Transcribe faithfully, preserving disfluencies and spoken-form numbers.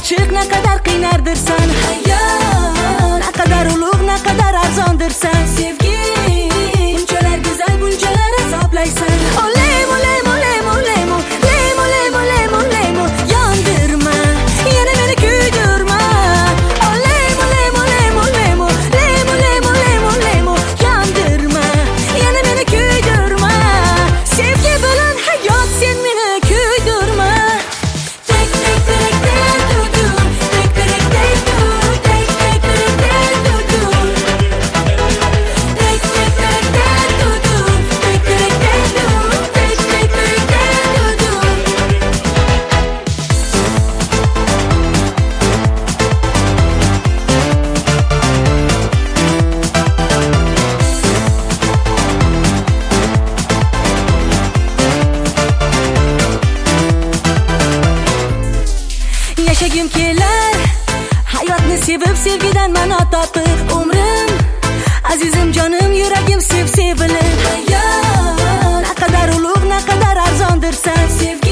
ochiq, naqadar qiynardirsan hayot, naqadar ulug', naqadar arzondirsan sevgi, bunchalar go'zal, bunchalar azoblaysan. Olemo, lemo, lemo, lemo, lemo, lemo, lemo, lemo, yondirma, yana meni kuydirma. Olemo, lemo, lemo, lemo, lemo, lemo, lemo, lemo, yondirma, yana meni kuydirma. Sevgi bilan hayot, sen meni kuydirma. Tek tek tek tek du tek tek tek du tek tek tek du tek tek tek du tek tek tek du tek tek tek du. Yashagim kelar hayotni sevib, sevgidan ma'no topib. Umrim, azizim, jonim, yuragim sev sevilib. Hayot, naqadar ulug', naqadar arzondirsan sevgi.